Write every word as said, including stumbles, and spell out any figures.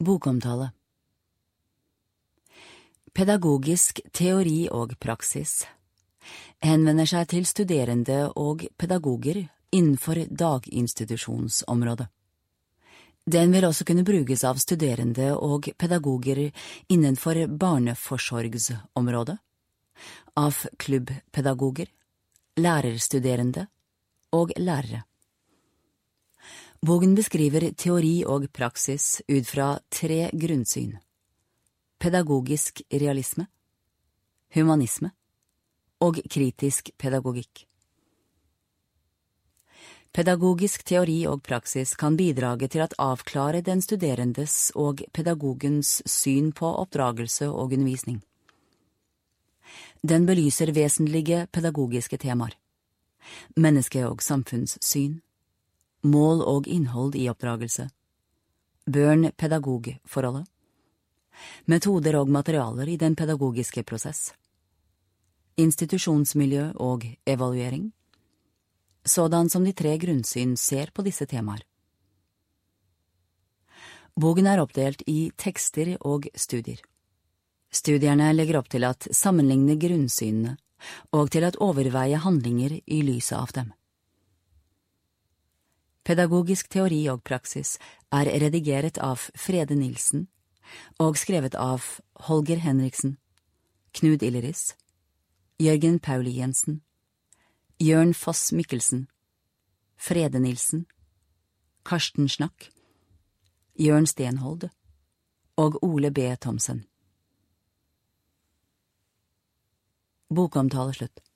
Bokomtale. Pedagogisk teori og praksis henvender seg til studerende og pedagoger innenfor daginstitusjonsområdet. Den vil også kunne brukes av studerende og pedagoger innenfor barneforsorgsområdet, av klubbpedagoger, lærerstuderende og lærere. Boken beskriver teori og praksis ut fra tre grunnsyn: pedagogisk realisme, humanisme og kritisk pedagogikk. Pedagogisk teori og praksis kan bidrage til at avklare den studerendes og pedagogens syn på oppdragelse og undervisning. Den belyser vesentlige pedagogiske temaer: menneske- og samfunnssyn, mål og innhold i oppdragelse, børn-pedagog-forholdet, metoder og materialer i den pedagogiske prosess, institusjonsmiljø og evaluering, sådan som de tre grunnsyn ser på disse temaer. Boken er oppdelt i tekster og studier. Studierne legger opp til at sammenligne grunnsynene og til at overveie handlinger i lyset av dem. Pedagogisk teori og praksis er redigeret av Frede Nilsen og skrevet av Holger Henriksen, Knud Illeris, Jørgen Pauli Jensen, Jørn Foss Mikkelsen, Frede Nilsen, Karsten Snakk, Jørn Stenhold og Ole B. Thomsen. Bokomtale slutt.